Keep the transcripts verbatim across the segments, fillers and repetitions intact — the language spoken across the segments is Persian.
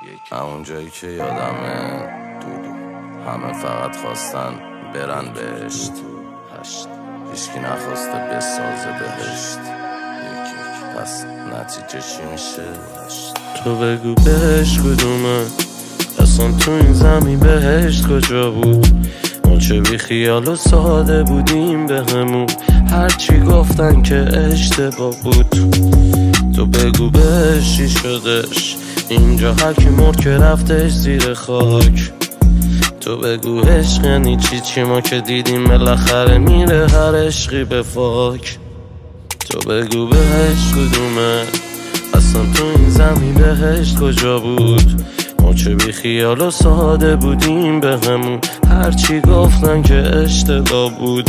همون جایی که یادمه دودو همه فقط خواستن برن بهشت هیچکی نخواسته بسازه بهشت پس نتیجه چی میشه؟ تو بگو بهشت کدومه اصلا تو این زمین بهشت کجا بود؟ ما چه بی خیال و ساده بودیم به همون هرچی گفتن که اشتباه بود. تو بگو بهشت چی شدش اینجا هرکی مرد که رفتش زیر خاک. تو بگو عشق یعنی چی چی ما که دیدیم بالاخره میره هر عشقی به فاک. تو بگو بهشت کدومه اصلا تو این زمین بهشت کجا بود؟ ما چه بی خیال و ساده بودیم به همون هرچی گفتن که اشتباه بود.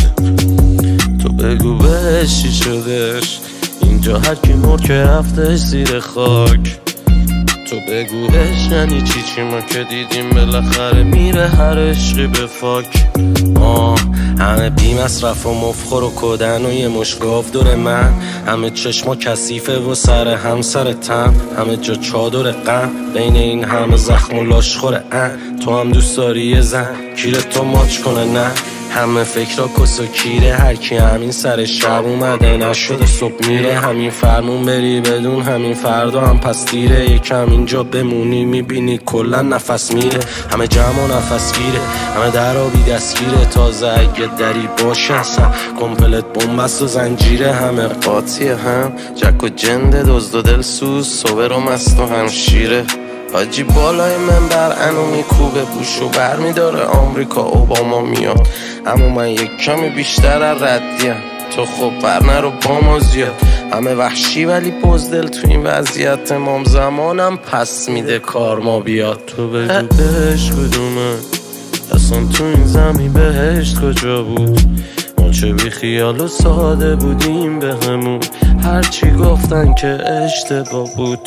تو بگو بهشت چی شدش اینجا هرکی مرد که رفتش زیر خاک. تو بگو عشق یعنی چی چی ما که دیدیم بالاخره میره هر عشقی به فاک. آه همه بی مصرف و مفخور و کدن و یه مشگاف دور من، همه چشما کثیفه و سر هم سر تن، همه جا چادر غم بین این همه زخم و لاشخور ان. تو هم دوست داری یه زن کیره تو ماچ کنه نه، همه فکرها کس و کیره هرکی همین سر شب اومده نشده صبح میره. همین فرمون بری بدون همین فردا هم پس دیره، یکم اینجا بمونی میبینی کلا نفس میره. همه جمع و نفس گیره همه درابی دستگیره، تازه اگه دری باشه اصلا کمپلت بومبست و زنجیره. همه قاطی هم جک و جنده دزد و دل سوز صبر و مست و همشیره. حاجی بالای من بر انو میکوبه بوشو بر میداره آمریکا اوباما میاد، اما من یک کمی بیشتر از ردیم. تو خب برنه رو با ما زیاد همه وحشی ولی بزدل تو این وضعیت امام زمانم پس میده کار ما بیاد. تو بگو بهشت کدومه اصلا تو این زمین بهشت کجا بود؟ ما چه بی خیال و ساده بودیم به همون هرچی گفتن که اشتباه بود.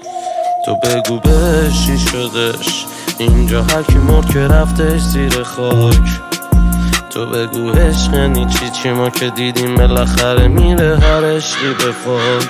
تو بگو بهشت چی شدش اینجا هرکی مرد که رفتش زیر خاک. تو بگو عشق یعنی چی چی ما که دیدیم بالاخره میره هر عشقی به فاک.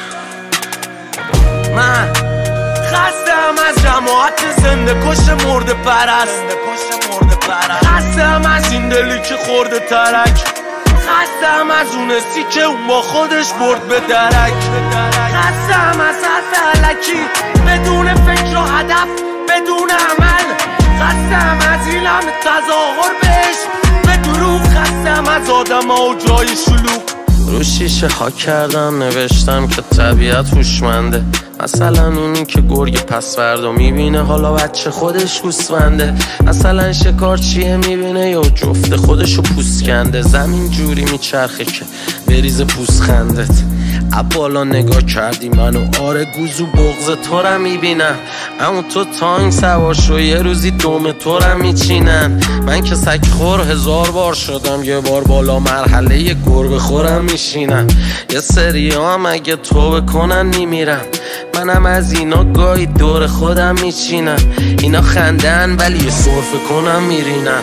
من خستم از جماعت زنده کش مرده پرست، خستم از این دلی که خورده ترک، خستم از اون سی که اون با خودش برد به درک، خستم از حرف علکی بدون فکر و هدف بدون عمل، خستم از این همه تظاهر بهش به دروغ، خستم از آدم ها و جای شلوغ. رو شیشه ها کردم نوشتم که طبیعت هوشمنده، مثلا اونی که گرگ پس فردا میبینه حالا بچه خودش گوسفنده، مثلا شکارچیه میبینه یا جفت خودشو پوست کنده. زمین جوری میچرخه که بریز پوست خندت. بالا نگاه کردی منو آره گوزو بغض تو را میبینم، اما تو تانگ سوار شو یه روزی دوم تو را میچینن. من که سگ خور هزار بار شدم یه بار بالا مرحله یه گربه خورم میشینم. یه سری هم اگه تو بکنن میمیرم، منم از اینا گاهی دور خودم میچینم. اینا خندن ولی یه سرفه کنم میرینم.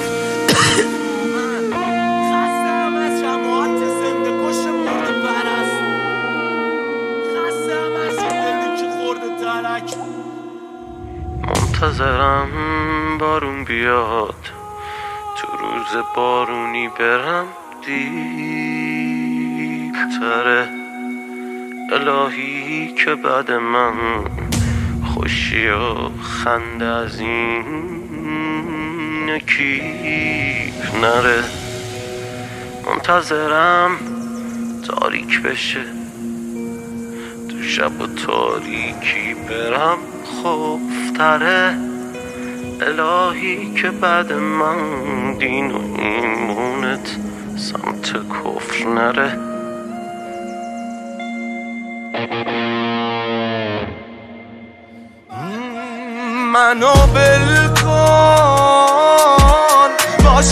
منتظرم بارون بیاد تو روز بارونی برم دیپتره، الهی که بعد من خوشی و خنده از این کیف نره. منتظرم تاریک بشه تو شب و تاریکی برم خوفتره، الهی که بعد من دین و ایمونت سمت کفر نره. منو بل کن با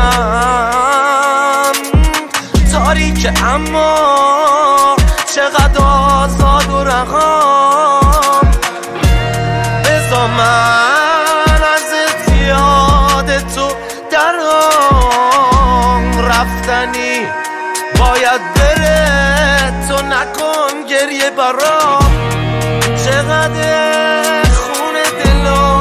شبم تاریک اما چقدر آزاد و رقم، بذار من از یاد تو در آن رفتنی باید بره، تو نکن گریه برام. چقدر خون دلو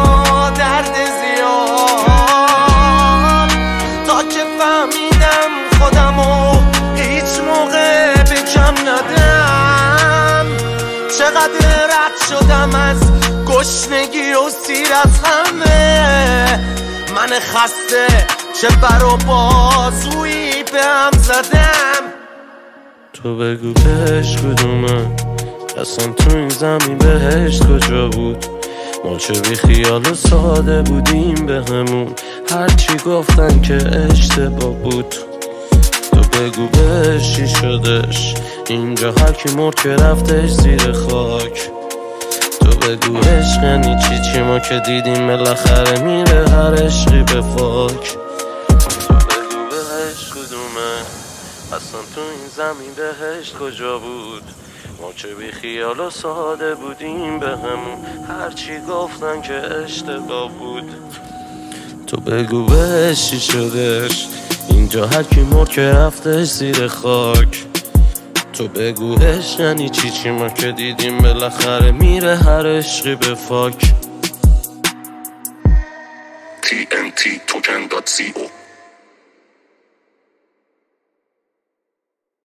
چقدر رد شدم از گشنگی و سیر از همه، من خسته چه بر و بازویی به هم زدم. تو بگو بهش کدومه، اصلا تو این زمین بهشت کجا بود؟ ما چه بی خیال و ساده بودیم به همون، هرچی گفتن که اشتباه بود. تو بگو بهش چی شدش، اینجا هر کی مرد که رفتش زیر خاک. تو بگو عشق یعنی چی، چی ما که دیدیم بالاخره میره هر عشقی به فاک. تو بگو بهش کدومه، اصلا تو این زمین بهشت کجا بود؟ ما چه بی خیال و ساده بودیم به همون، هرچی گفتن که اشتباه بود. تو بگو بهش چی شدش، اینجا هر کی مرد که رفتش زیر خاک. تو بگو عشق یعنی چی، چی ما که دیدیم بالاخره میره هر عشقی به فاک. تی ان تی توکن دات سی او